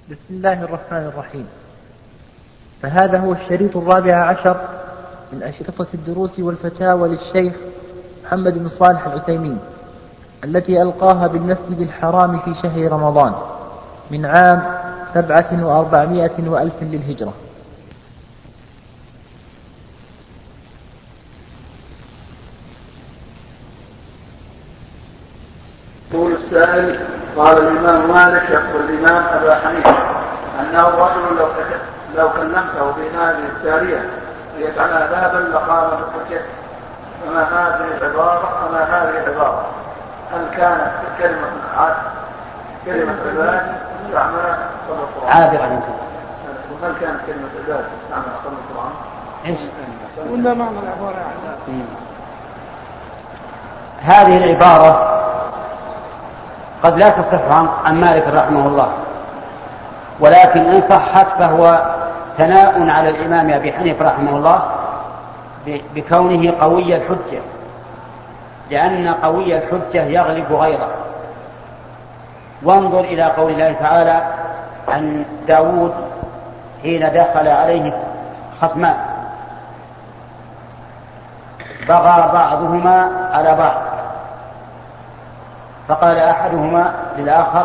بسم الله الرحمن الرحيم. فهذا هو الشريط 14 من أشرطة الدروس والفتاوى للشيخ محمد بن صالح العثيمين التي ألقاها بالمسجد الحرام في شهر رمضان من عام 4700 وألف للهجرة. يقول السائل: قال الإمام مالك يقول الإمام أبا حنيفة أنه رجل لو كلمته بهذه السارية ليجعلها بابا لقام بالحجة، فما هذه العبارة هل كانت كلمة عباد استعملت قبل القرآن؟ عابرة يمكن. وهل كانت كلمة عباد استعملت قبل القرآن؟ إيش؟ ولا معنى العبارة هذه العبارة قد لا تصح عن مالك رحمه الله، ولكن إن صحت فهو ثناء على الإمام أبي حنيفة رحمه الله بكونه قوي الحجة، لأن قوي الحجة يغلب غيره. وانظر إلى قول الله تعالى عن داود حين دخل عليه خصمان بغى بعضهما على بعض، فقال أحدهما للآخر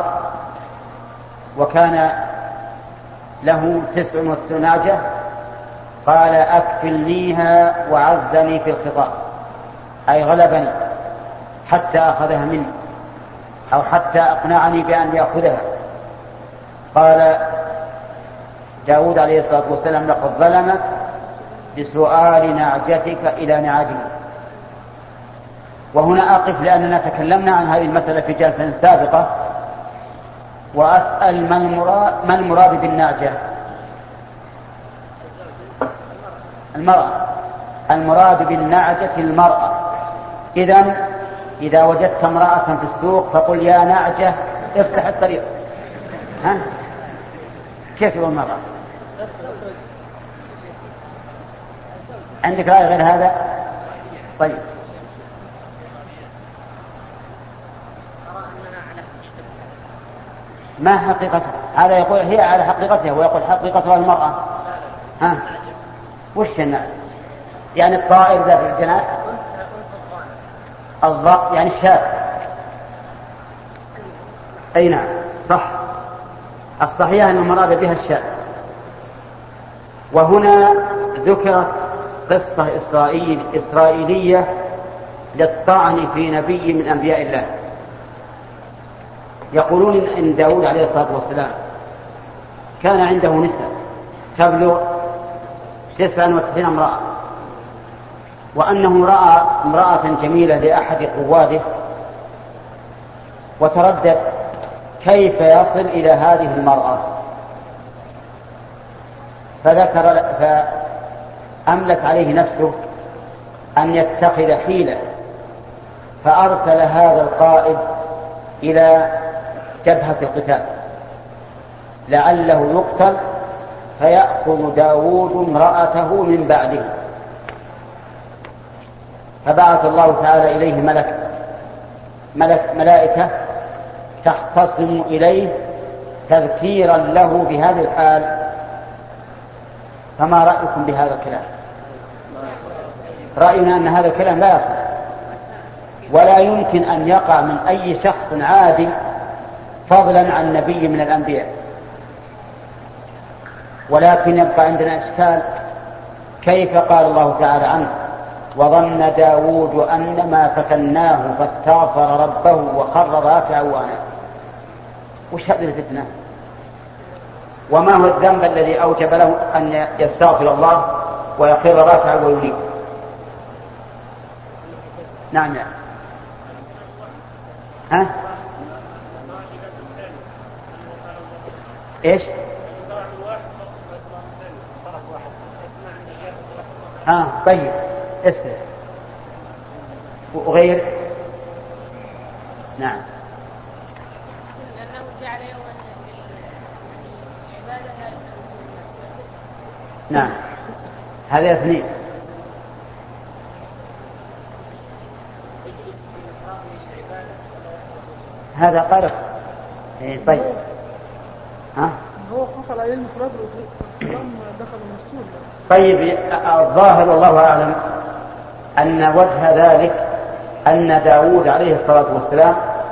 وكان له 99 نعجة قال أكفلنيها وعزني في الخطاب، أي غلبني حتى أخذها مني أو حتى أقنعني بأن يأخذها. قال داود عليه الصلاة والسلام: لقد ظلمك بسؤال نعجتك إلى نعاجه. وهنا أقف لأننا تكلمنا عن هذه المسألة في جلسة سابقة، وأسأل ما المراد بالنعجة؟ المرأة. المراد بالنعجة المرأة. إذا وجدت امرأة في السوق فقل: يا نعجة افتح الطريق. ها؟ كيف تقول المرأة؟ عندك رأي غير هذا؟ طيب. ما حقيقتها؟ هذا يقول هي على حقيقتها ويقول حقيقتها المرأة. ها؟ وش النعجة؟ يعني الطائر ذات الجناح، الضأ يعني الشاة. أي نعم صح، الصحيح أن المراد بها الشاة. وهنا ذكرت قصة إسرائيلية للطعن في نبي من أنبياء الله. يقولون إن داود عليه الصلاة والسلام كان عنده نساء تبلغ 99 امرأة، وأنه رأى امرأة جميلة لأحد قواده وتردد كيف يصل إلى هذه المرأة، فأملت عليه نفسه أن يتخذ حيلة، فأرسل هذا القائد إلى جبهة القتال لعله يقتل فيأخذ داود امرأته من بعده. فبعث الله تعالى إليه ملائكة تختصم إليه تذكيرا له بهذه الحال. فما رأيكم بهذا الكلام؟ رأينا أن هذا الكلام لا يصح ولا يمكن أن يقع من أي شخص عادي فضلا عن نبي من الأنبياء. ولكن يبقى عندنا إشكال: كيف قال الله تعالى عنه: وظن داود أن ما فتناه فاستغفر ربه وخر راكعا وأناب؟ وش هذه الفتنة؟ وما هو الذنب الذي أوجب له أن يستغفر الله ويخر راكعا وينيب؟ نعم يعني. ها؟ إيش؟ طيب اسمع. وغير. نعم. لأنه جعل يوما العبادة. نعم هذا اثنين. هذا قرف. طيب. هو قفل عليه المفرد والإمام دخل المسجد. طيب الظاهر والله أعلم أن وجه ذلك أن داود عليه الصلاة والسلام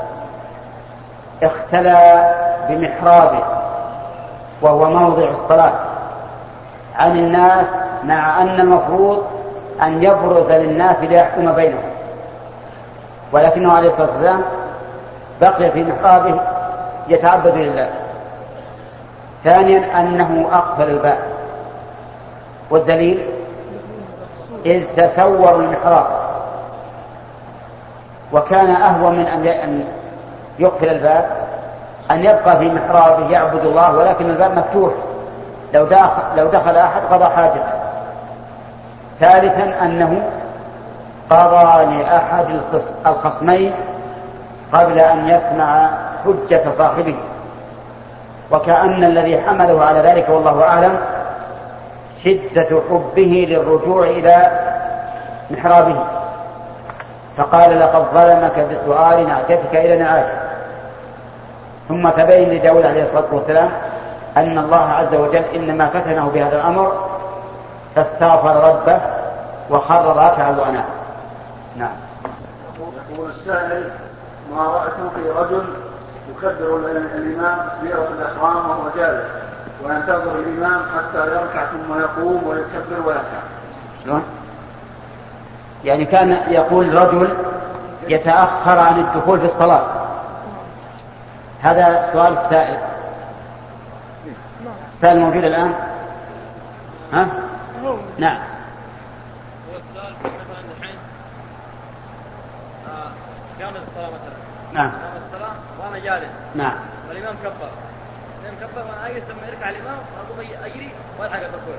اختلى بمحرابه وهو موضع الصلاة عن الناس، مع أن المفروض أن يبرز للناس ليحكم بينهم، ولكنه عليه الصلاة والسلام بقي في محرابه يتعبد لله. ثانيا أنه أقفل الباب، والدليل إذ تسور المحراب، وكان أهون من أن يقفل الباب أن يبقى في محرابه يعبد الله ولكن الباب مفتوح، لو دخل أحد قضى حاجته. ثالثا أنه قضى لأحد الخصمين قبل أن يسمع حجة صاحبه، وكأن الذي حمله على ذلك والله أعلم شدة حبه للرجوع إلى محرابه، فقال لقد ظلمك بسؤال نعجتك إلى نعاجه. ثم تبين لداود عليه الصلاة والسلام أن الله عز وجل إنما فتنه بهذا الأمر فاستغفر ربه وخر راكعا وأناب. نعم. يقول السائل: ما رأيكم في رجل يكبر الإمام تكبيرة الإحرام وهو جالس وينتظر الإمام حتى يركع ثم يقوم ويكبر ويركع؟ شلون؟ يعني كان يقول رجل يتأخر عن الدخول في الصلاة، هذا سؤال السائل. السائل موجود الآن؟ ها؟ نعم. كامل الصلاة مثلا. نعم. كامل الصلاة وأنا جالس. نعم. والإمام كبر. وأنا أجلس لما يركع الإمام أقوم أجري وألحق الركوع.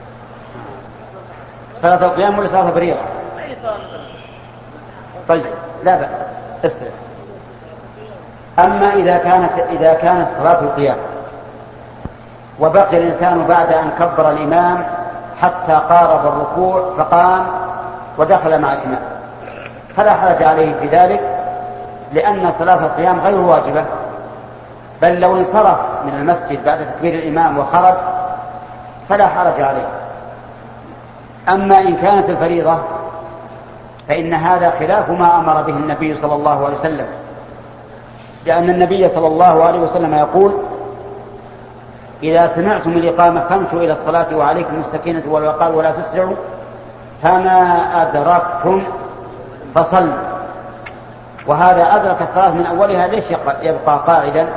صلاة القيام ولا صلاة الفريضة؟ أي صلاة مثلا. طيب لا بأس، استرح. أما إذا كانت صلاة القيام وبقي الإنسان بعد أن كبر الإمام حتى قارب الركوع فقام ودخل مع الإمام، فلا حرج عليه في ذلك، لأن صلاة القيام غير واجبة، بل لو انصرف من المسجد بعد تكبير الإمام وخرج فلا حرج عليه. أما إن كانت الفريضة فإن هذا خلاف ما أمر به النبي صلى الله عليه وسلم، لأن النبي صلى الله عليه وسلم يقول: إذا سمعتم الإقامة فامشوا إلى الصلاة وعليكم السكينة والوقار ولا تسرعوا، فما أدركتم فصلوا. وهذا أدرك الصلاة من أولها، ليش يبقى قاعدا؟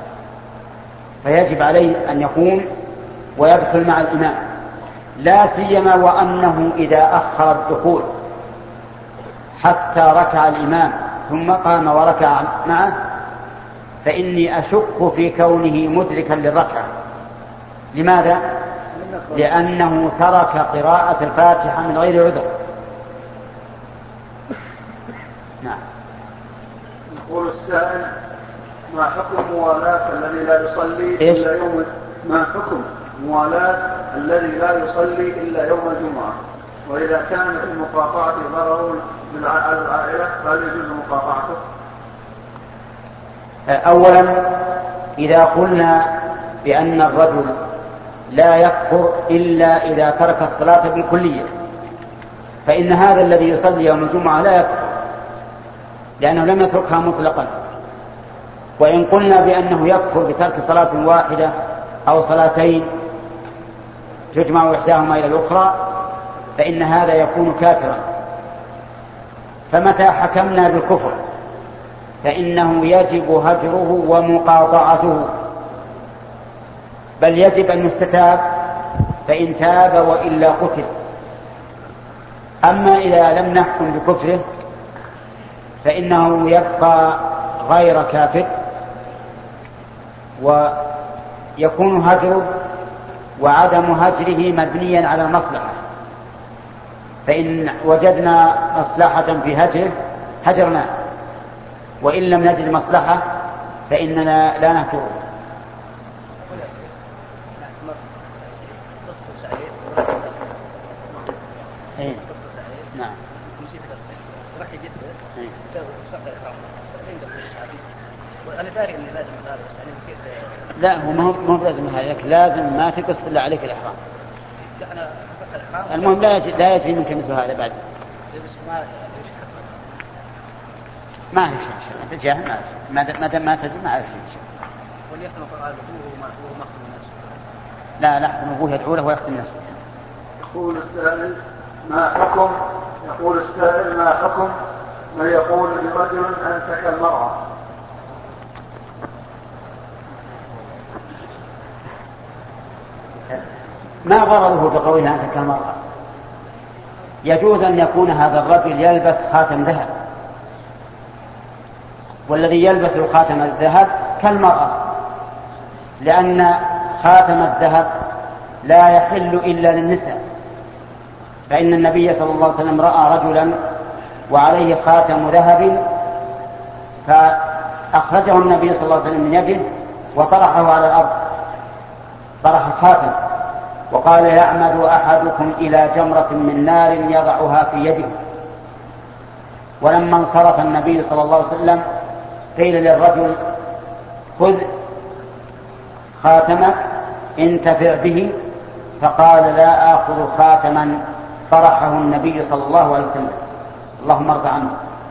فيجب عليه أن يقوم ويدخل مع الإمام، لا سيما وأنه إذا أخر الدخول حتى ركع الإمام ثم قام وركع معه فإني أشك في كونه مدركا للركعة. لماذا؟ لأنه ترك قراءة الفاتحة من غير عذر. نعم. يقول السائل: ما حكم موالاة الذي لا يصلي إلا يوم ما حكم موالاة الذي لا يصلي إلا يوم الجمعة؟ وإذا كان في مقاطعة ضرر على العائلة فهل يجوز مقاطعته؟ أولا إذا قلنا بأن الرجل لا يكفر إلا إذا ترك الصلاة بالكلية فإن هذا الذي يصلي يوم الجمعة لا يكفر، لأنه لم يتركها مطلقا. وإن قلنا بأنه يكفر بترك صلاة واحدة أو صلاتين تجمع إحداهما إلى الأخرى فإن هذا يكون كافرا. فمتى حكمنا بالكفر فإنه يجب هجره ومقاطعته، بل يجب أن يستتاب، فإن تاب وإلا قتل. أما إذا لم نحكم بكفره فإنه يبقى غير كافر، ويكون هجره وعدم هجره مبنيا على مصلحة، فإن وجدنا مصلحة في هجره هجرناه، وإن لم نجد مصلحة فإننا لا نهجره. نعم. أنا داري إني لازم هذا بس أنا نسيت. لا هو ما هو لازم هذا، لازم ما تقص إلا عليك الإحرام. لا أنا فقط الإحرام. المهم لا يجري منك مثل هذا بعد. بس ما عليك شيء، أنت جاهل ما دام ما تدري ما عليك شيء. وليختم القرآن وهو مختم نفسه. لا لحظة أبوه يدعو له ويختم نفسه. يقول السائل ما حكم من يقول لرجل أنت كالمرأة؟ ما غرضه بقوله أنت كالمرأة؟ يجوز أن يكون هذا الرجل يلبس خاتم ذهب، والذي يلبس خاتم الذهب كالمرأة، لأن خاتم الذهب لا يحل إلا للنساء، فإن النبي صلى الله عليه وسلم رأى رجلا وعليه خاتم ذهب فأخرجه النبي صلى الله عليه وسلم من يده وطرحه على الأرض، طرح الخاتم وقال يعمد أحدكم إلى جمرة من نار يضعها في يده. ولما انصرف النبي صلى الله عليه وسلم قيل للرجل خذ خاتمك انتفع به، فقال لا آخذ خاتما طرحه النبي صلى الله عليه وسلم، اللهم ارض عنه.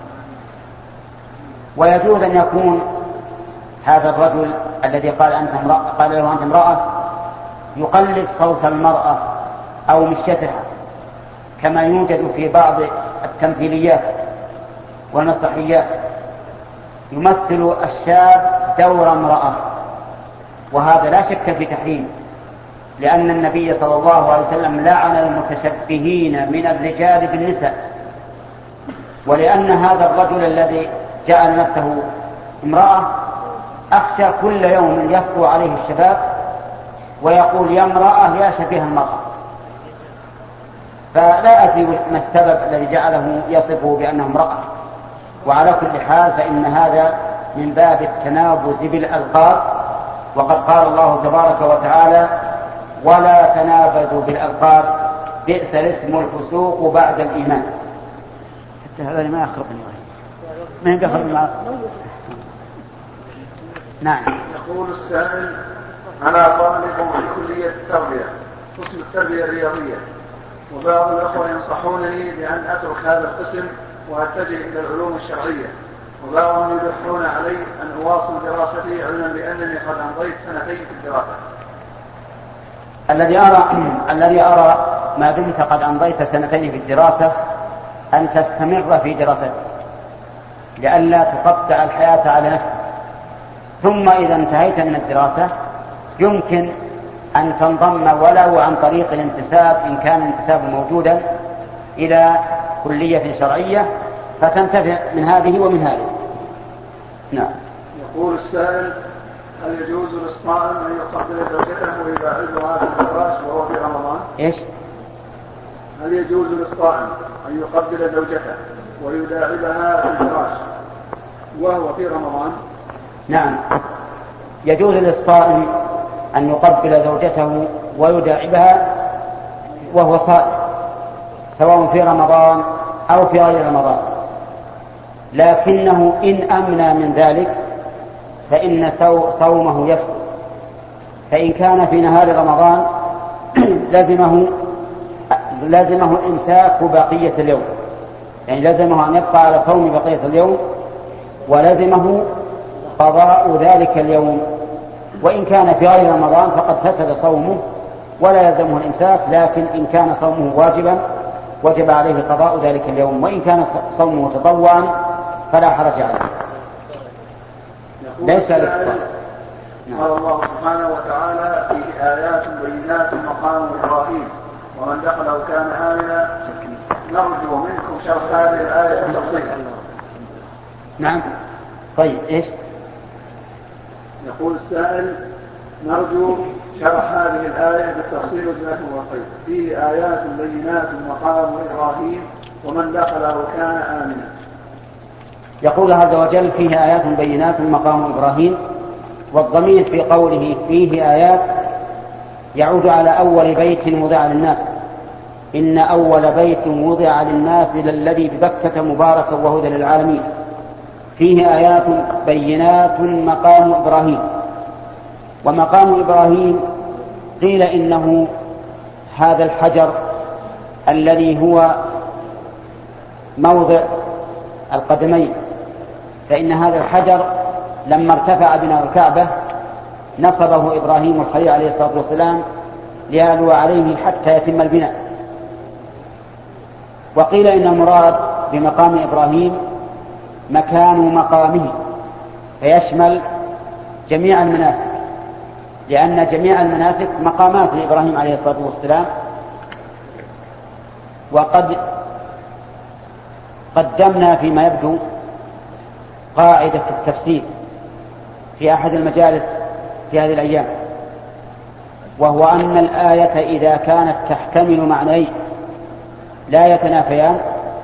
ويجوز أن يكون هذا الرجل الذي قال له أنت امرأة يقلد صوت المرأة أو مشيتها، كما يوجد في بعض التمثيليات والمسرحيات، يمثل الشاب دور امرأة، وهذا لا شك في تحريم، لأن النبي صلى الله عليه وسلم لعن المتشبهين من الرجال بالنساء. ولأن هذا الرجل الذي جعل نفسه امرأة أخشى كل يوم يسطو عليه الشباب ويقول يا امرأة يا شبيه المرأة، فلا أدري ما السبب الذي جعله يصفه بأنه امرأة. وعلى كل حال فإن هذا من باب التنابز بالألقاب، وقد قال الله تبارك وتعالى ولا تنابزوا بالألقاب بئس الاسم الفسوق بعد الإيمان. حتى هذا ما يخربني ما ينقفل بالمعاصي. نعم. يقول السائل أنا طالب في كلية التربية قسم التربية الرياضية، وبعض الأخوة ينصحونني بأن أترك هذا القسم وأتجه إلى العلوم الشرعية، وبعضهم يلحون علي أن أواصل دراستي علما بأنني قد أمضيت سنتين في الدراسة. الذي أرى ما دمت قد أمضيت سنتين في الدراسة أن تستمر في دراستك لئلا تقطع الحياة على نفسك، ثم إذا انتهيت من الدراسة يمكن أن تنضم ولو عن طريق الانتساب إن كان الانتساب موجودا إلى كلية شرعية فتنتفع من هذه ومن هذه. نعم. يقول السائل هل يجوز للصائم أن يقبل زوجته ويباعدها في الفراش وهو في رمضان؟ إيش؟ هل يجوز للصائم أن يقبل زوجته ويداعبها في الفراش وهو في رمضان؟ نعم، يجوز للصائم أن يقبل زوجته ويداعبها وهو صائم سواء في رمضان أو في غير رمضان، لكنه إن أمنى من ذلك فإن صومه يفسد. فإن كان في نهار رمضان لزمه الإمساك بقية اليوم، يعني لزمه أن يبقى على صوم بقية اليوم، ولزمه قضاء ذلك اليوم. وإن كان في غير رمضان فقد فسد صومه ولا يلزمه الإمساك، لكن إن كان صومه واجبا وجب عليه قضاء ذلك اليوم، وإن كان صومه تطوعا فلا حرج عليه. ليس قال الله سبحانه وتعالى في آيات بينات مقام إبراهيم ومن دخله كان آمنا، نرجو منكم شرح هذه الآية بالتفصيل. نعم. طيب إيش؟ يقول السائل نرجو شرح هذه الآية بالتفصيل جزاكم الله خير. فيه آيات بينات مقام إبراهيم ومن دخله كان آمنا. يقول عز وجل فيه آيات بينات مقام إبراهيم، والضمير في قوله فيه آيات يعود على أول بيت وضع للناس، إن أول بيت وضع للناس للذي ببكة مباركا وهدى للعالمين. فيه آيات بينات مقام إبراهيم. ومقام إبراهيم قيل إنه هذا الحجر الذي هو موضع القدمين، فإن هذا الحجر لما ارتفع بناء الكعبة نصبه إبراهيم الخليل عليه الصلاة والسلام ليعلو عليه حتى يتم البناء. وقيل إن المراد بمقام إبراهيم مكان مقامه، فيشمل جميع المناسك، لأن جميع المناسك مقامات لإبراهيم عليه الصلاة والسلام. وقد قدمنا فيما يبدو قاعدة التفسير في أحد المجالس في هذه الأيام، وهو أن الآية إذا كانت تحتمل معنيين لا يتنافيان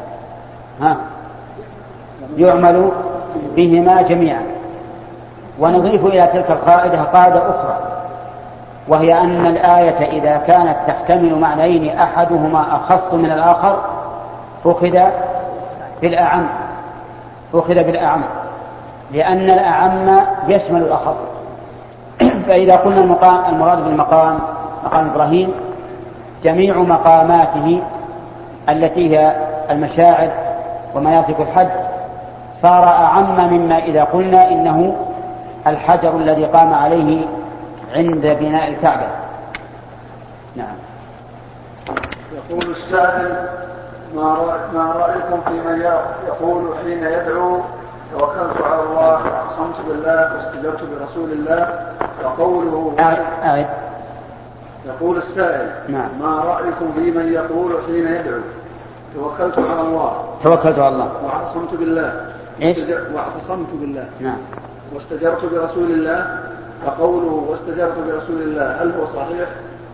يعمل بهما جميعا. ونضيف إلى تلك القاعدة قاعدة أخرى، وهي أن الآية إذا كانت تحتمل معنيين أحدهما أخص من الآخر أخذ بالأعم، لأن الأعم يشمل الأخص. فإذا قلنا المراد بالمقام مقام إبراهيم جميع مقاماته التي هي المشاعر ومناسك الحج صار أعم مما إذا قلنا إنه الحجر الذي قام عليه عند بناء الكعبة. نعم. يقول السائل: ما رأيكم في من يقول حين يدعو توكلت على الله وأقسمت بالله واستجرت برسول الله وقوله يقول السائل: نعم. ما رأيكم في من يقول حين يدعو توكلت على الله وأقسمت بالله واعتصمت بالله نعم واستجرت برسول الله وقوله واستجرت برسول الله، هل هو صحيح؟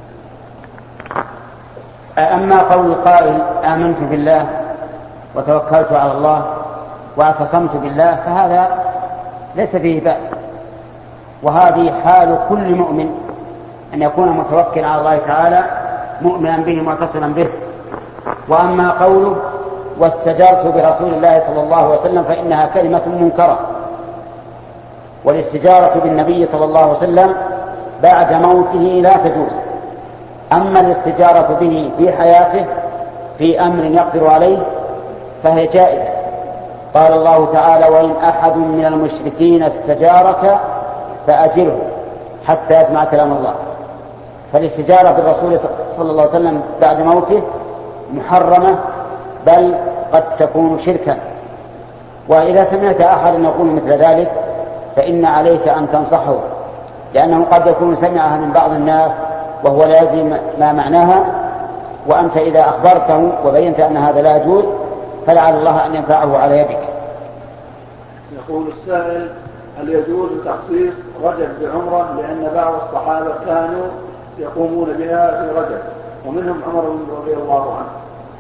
أما قول القائل آمنت بالله وتوكلت على الله واعتصمت بالله فهذا ليس فيه بأس، وهذه حال كل مؤمن أن يكون متوكلا على الله تعالى مؤمنا به معتصما به. وأما قوله واستجرت برسول الله صلى الله عليه وسلم فإنها كلمة منكرة، والاستجارة بالنبي صلى الله عليه وسلم بعد موته لا تجوز. أما الاستجارة به في حياته في أمر يقدر عليه فهي جائزة. قال الله تعالى: وإن أحد من المشركين استجارك فأجره حتى يسمع كلام الله. فالاستجارة بالرسول صلى الله عليه وسلم بعد موته محرمة، بل قد تكون شركا. وإذا سمعت أحد يقول مثل ذلك فإن عليك أن تنصحه، لأنه قد يكون سمعها من بعض الناس وهو لا يدري ما معناها، وأنت إذا أخبرته وبينت أن هذا لا يجوز فلعل الله أن ينفعه على يدك. يقول السائل: هل يجوز تخصيص رجب بعمرة؟ لأن بعض الصحابة كانوا يقومون بها في رجب ومنهم عمر رضي الله عنه.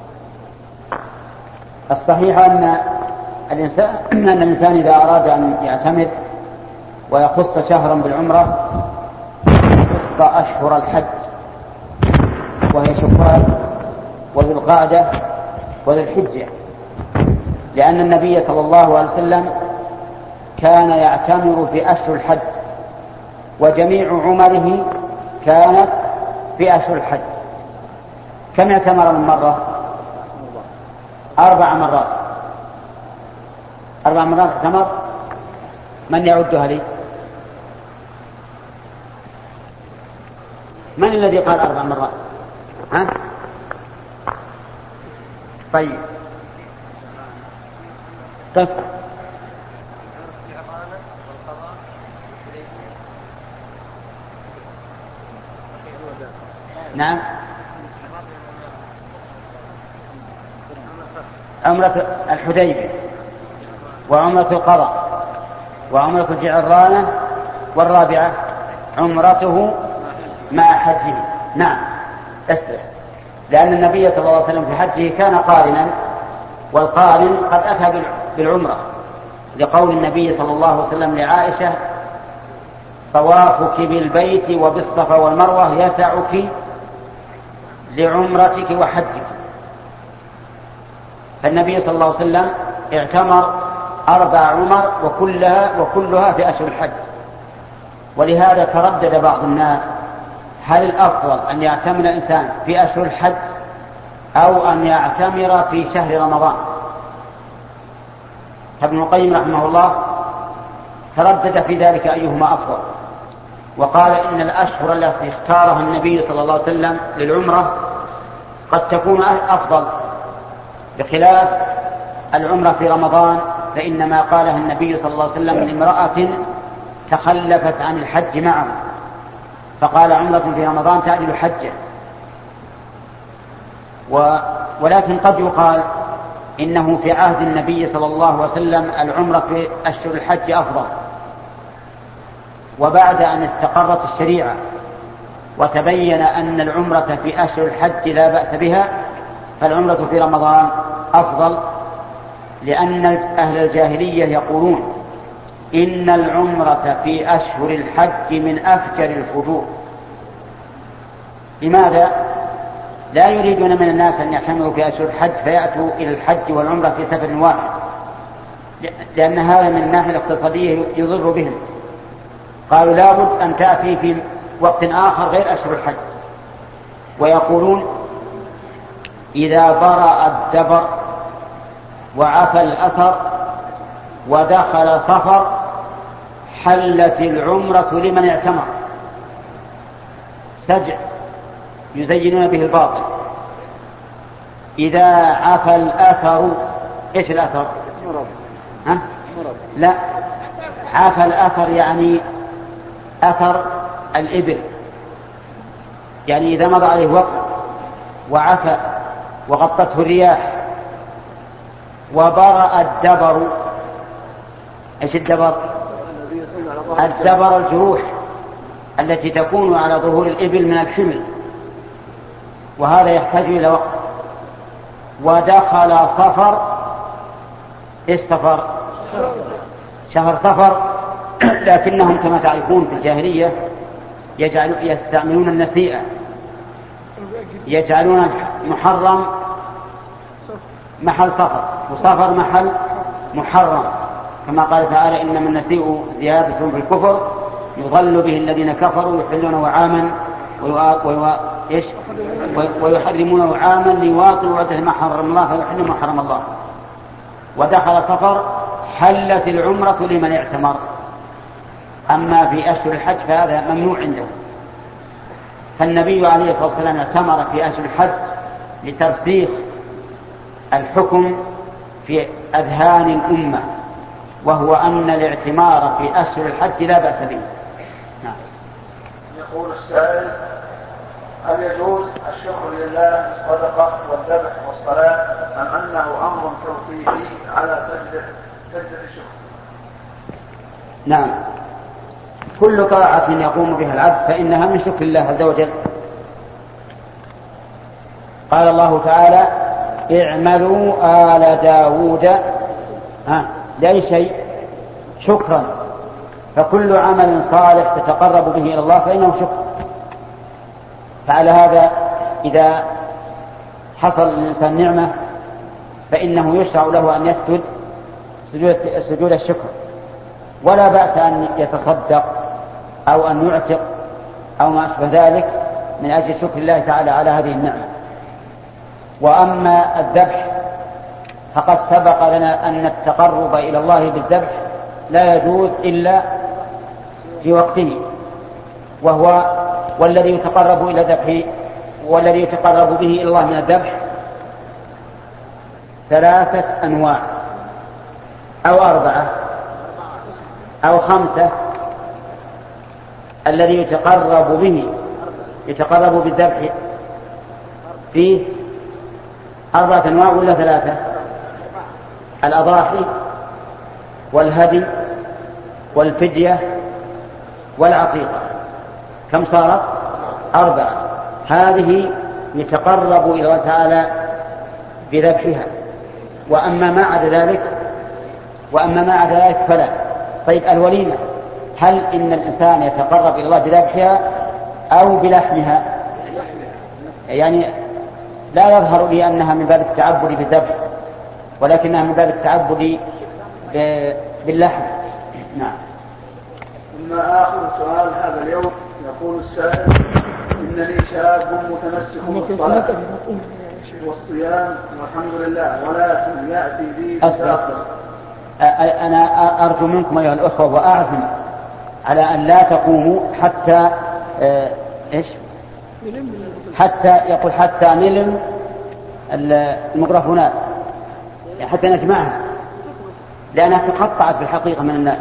الصحيح أن الإنسان إذا أراد أن يعتمر ويخص شهرا بالعمرة يخص أشهر الحج، وهي شوال وذو القعدة وذو الحجة، لأن النبي صلى الله عليه وسلم كان يعتمر في أشهر الحج، وجميع عمره كانت في أشهر الحج. كم اعتمر من مرة؟ 4 مرات. 4 مرات اعتمر. من يعدها لي؟ من الذي قال 4 مرات؟ ها؟ طيب نعم. عمرة الحديبية وعمرة القضاء وعمرة الجعرانة، والرابعة عمرته مع حجه. نعم أسرع، لأن النبي صلى الله عليه وسلم في حجه كان قارنا، والقارن قد أتى بالعمرة، لقول النبي صلى الله عليه وسلم لعائشة: طوافك بالبيت وبالصفا والمروة يسعك لعمرتك وحجك. فالنبي صلى الله عليه وسلم اعتمر 4 عمر وكلها في أشهر الحج. ولهذا تردد بعض الناس هل الأفضل أن يعتمر الإنسان في أشهر الحج أو أن يعتمر في شهر رمضان. ابن القيم رحمه الله تردد في ذلك أيهما أفضل، وقال إن الأشهر التي اختارها النبي صلى الله عليه وسلم للعمرة قد تكون أفضل، بخلاف العمرة في رمضان، فإنما قالها النبي صلى الله عليه وسلم لامرأة تخلفت عن الحج معه، فقال عمرة في رمضان تعدل حجة. ولكن قد يقال إنه في عهد النبي صلى الله عليه وسلم العمرة في أشهر الحج أفضل، وبعد أن استقرت الشريعة وتبين أن العمرة في أشهر الحج لا بأس بها، فالعمرة في رمضان أفضل، لأن أهل الجاهلية يقولون إن العمرة في أشهر الحج من أفجر الفجور. لماذا؟ لا يريدون من الناس أن يعتمروا في أشهر الحج فيأتوا إلى الحج والعمرة في سفر واحد، لأن هذا من الناحية الاقتصادية يضر بهم. قالوا لابد أن تأتي في وقت آخر غير أشهر الحج. ويقولون إذا برأ الدبر وعفى الأثر ودخل صفر حلت العمرة لمن اعتمر. سجع يزينون به الباطل. إذا عفى الأثر، إيش الأثر؟ ها؟ لا، عفى الأثر يعني أثر الإبل، يعني إذا مضى عليه وقت وعفى وغطته الرياح. وبرأ الدبر، إيش الدبر؟ الدبر الجروح التي تكون على ظهور الإبل من الحمل، وهذا يحتاج إلى وقت. ودخل صفر، إيش صفر؟ شهر صفر، لكنهم كما تعرفون في الجاهلية يستعملون النسيئة، يجعلون محرم محل صفر وصفر محل محرم، كما قال تعالى إنما النسيء زيادة في الكفر يضل به الذين كفروا يحلونه عاما ويحرمونه عاما ليواطئوا عدة ما حرم الله فيحلوا ما حرم الله. ودخل صفر حلت العمرة لمن اعتمر. أما في أشهر الحج فهذا ممنوع عنده. فالنبي عليه الصلاة والسلام اعتمر في أشهر الحج لترسيخ الحكم في أذهان الأمة، وهو أن الاعتمار في أشهر الحج لا بأس به. نعم. يقول السائل: هل يجوز الشكر لله بالصدقة والذبح والصلاة أم أنه أمر توقيفي على سجدة الشكر؟ نعم، كل طاعة يقوم بها العبد فإنها من شكر الله عز وجل. قال الله تعالى: اعملوا آل داود لأي شيء؟ شكرا. فكل عمل صالح تتقرب به إلى الله فإنه شكر. فعلى هذا إذا حصل للإنسان نعمة فإنه يشرع له أن يسجد سجود الشكر، ولا بأس أن يتصدق أو أن يعتق أو ما أشبه ذلك من أجل شكر الله تعالى على هذه النعمة. وأما الذبح فقد سبق لنا أن التقرب إلى الله بالذبح لا يجوز إلا في وقته، والذي يتقرب إلى ذبحه والذي يتقرب به إلى الله من الذبح 3 أنواع أو 4 أو 5. الذي يتقرب بالذبح فيه 4 أنواع ولا 3؟ الأضاحي والهدي والفدية والعقيقة. كم صارت؟ 4. هذه يتقرب إلى الله تعالى بذبحها، وأما ما عدا ذلك فلا. طيب الوليمة، هل إن الإنسان يتقرب إلى الله بذبحها أو بلحمها؟ يعني لا يظهر لي أنها من باب التعبد بالذبح، ولكنها من باب التعبد باللحم. نعم. ثم آخر سؤال هذا اليوم يقول السائل: إنني شاب متمسك بالصلاة والصيام والحمد لله، ولكن يأتي بي أصبر. أنا أرجو منكم أيها الأخوة وأعزم على أن لا تقوموا حتى حتى نلم الميكروفونات، يعني حتى نجمعها، لأنها تقطعت بالحقيقة من الناس.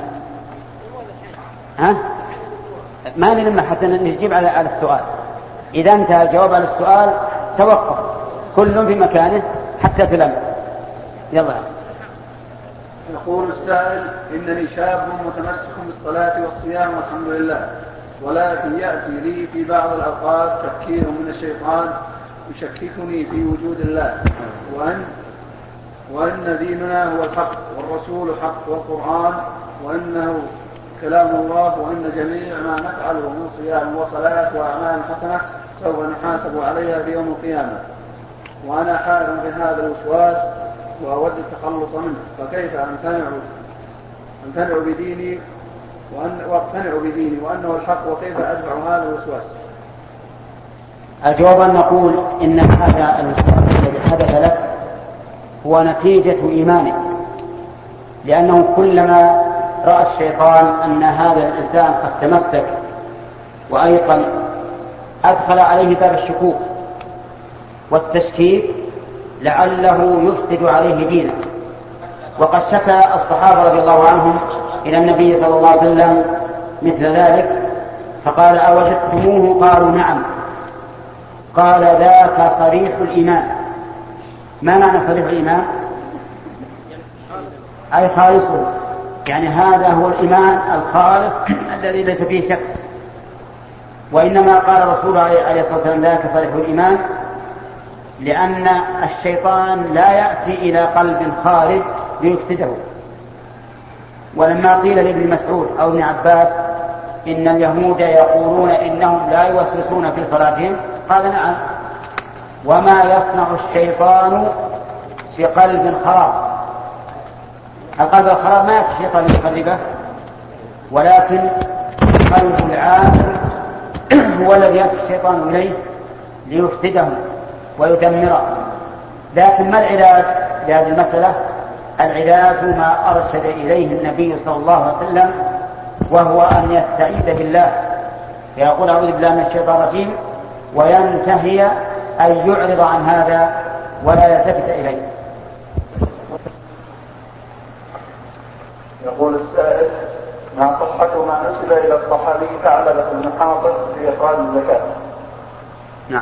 ما نلم حتى نجيب على السؤال. إذا انتهى الجواب على السؤال توقف كل في مكانه حتى تلم. يلا. يقول السائل: إنني شاب متمسك بالصلاة والصيام والحمد لله، ولكن يأتي لي في بعض الأوقات تفكير من الشيطان يشككني في وجود الله، وأن ديننا هو الحق والرسول حق والقرآن وأنه كلام الله، وأن جميع ما نفعله من صيام وصلاة وأعمال حسنة سوف نحاسب عليها في يوم القيامة، وأنا حائر بهذا الوسواس وأود التخلص منه، فكيف أمتنع بديني وأقتنع بديني وأنه الحق، وكيف أدفع هذا الوسواس؟ الجواب أن نقول إن هذا الوسواس الذي حدث لك هو نتيجة إيمانك، لأنه كلما رأى الشيطان أن هذا الإنسان قد تمسك وأيقن أدخل عليه باب الشكوك والتشكيك لعله يفسد عليه دينه. وقد شكى الصحابة رضي الله عنهم إلى النبي صلى الله عليه وسلم مثل ذلك، فقال: أوجدتموه؟ قالوا: نعم. قال: ذاك صريح الإيمان. ما معنى صريح الإيمان؟ أي خالصه، يعني هذا هو الإيمان الخالص الذي ليس فيه شك. وإنما قال رسول عليه الصلاة والسلام: ذاك صريح الإيمان، لأن الشيطان لا يأتي إلى قلب خارج ليفسده. ولما قيل لابن مسعود أو ابن عباس إن اليهود يقولون إنهم لا يوسوسون في صلاتهم، قال: نعم، وما يصنع الشيطان في قلب خراب. القلب الخراب ما يأتي الشيطان ليخربه، ولكن قلب العاقل هو الذي يأتي الشيطان إليه ليفسده ويدمره. لكن ما العلاج لهذه المسألة؟ العلاج ما أرشد إليه النبي صلى الله عليه وسلم، وهو أن يستعيذ بالله، فيقول: أعوذ بالله من الشيطان الرجيم، وينتهي أن يعرض عن هذا ولا يلتفت إليه. يقول السائل: ما صحة ما نسب إلى الصحابي ثعلبة بن حاطب في إخراج الزكاة؟ نعم.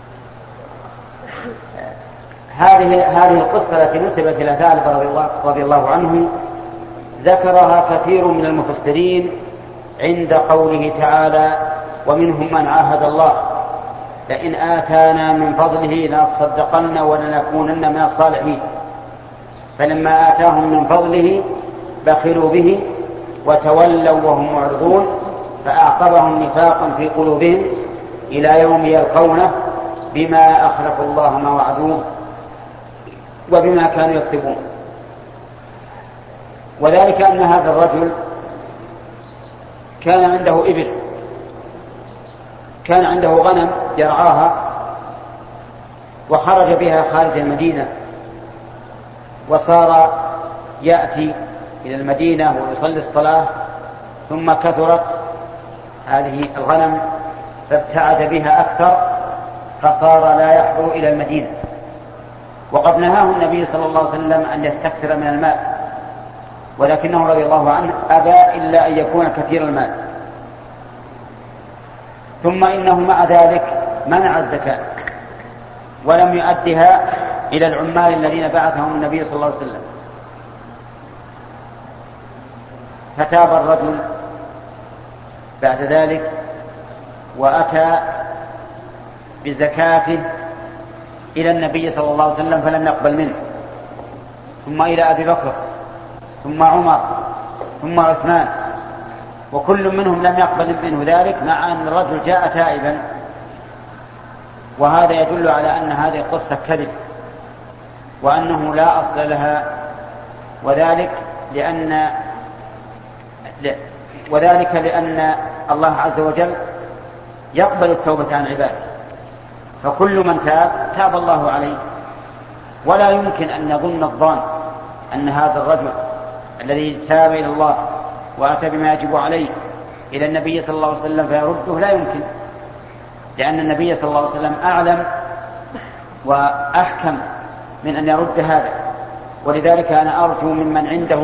هذه القصة التي نسبت إلى ثعلبة رضي الله عنه ذكرها كثير من المفسرين عند قوله تعالى: ومنهم من عاهد الله لئن آتانا من فضله لنصدقن ولنكونن من الصالحين، فلما آتاهم من فضله بخلوا به وتولوا وهم معرضون، فأعقبهم نفاقا في قلوبهم إلى يوم يلقونه بما أخلفوا الله ما وعدوه وبما كانوا يكتبون. وذلك أن هذا الرجل كان عنده إبل، كان عنده غنم يرعاها، وخرج بها خارج المدينة، وصار يأتي إلى المدينة ويصلي الصلاة، ثم كثرت هذه الغنم فابتعد بها أكثر، فصار لا يحضر إلى المدينة. وقد نهاه النبي صلى الله عليه وسلم أن يستكثر من المال، ولكنه رضي الله عنه أبى إلا أن يكون كثير المال. ثم إنه مع ذلك منع الزكاة ولم يؤدها إلى العمال الذين بعثهم النبي صلى الله عليه وسلم. فتاب الرجل بعد ذلك وأتى بزكاته إلى النبي صلى الله عليه وسلم فلم يقبل منه، ثم إلى أبي بكر، ثم عمر، ثم عثمان، وكل منهم لم يقبل منه ذلك، مع أن الرجل جاء تائبا. وهذا يدل على أن هذه القصة كذب وأنه لا أصل لها، وذلك وذلك لأن الله عز وجل يقبل التوبة عن عباده، فكل من تاب الله عليه. ولا يمكن أن يظن الظان أن هذا الرجل الذي تاب إلى الله وأتى بما يجب عليه إلى النبي صلى الله عليه وسلم فيرده، لا يمكن، لأن النبي صلى الله عليه وسلم أعلم وأحكم من أن يرد هذا. ولذلك أنا أرجو ممن عنده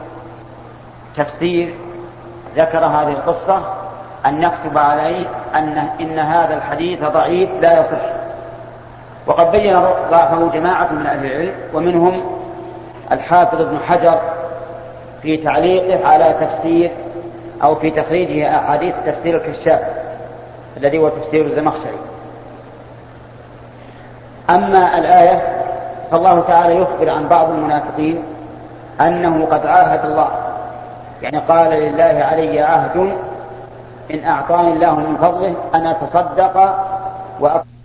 تفسير ذكر هذه القصة أن يكتب عليه إن هذا الحديث ضعيف لا يصح. وقد بين ضعفه جماعة من أهل العلم، ومنهم الحافظ ابن حجر في تعليقه على تفسير أو في تخريجه أحاديث تفسير الكشاف الذي هو تفسير الزمخشري. أما الآية فالله تعالى يخبر عن بعض المنافقين أنه قد عاهد الله، يعني قال لله علي عهد إن أعطاني الله من فضله أن أتصدق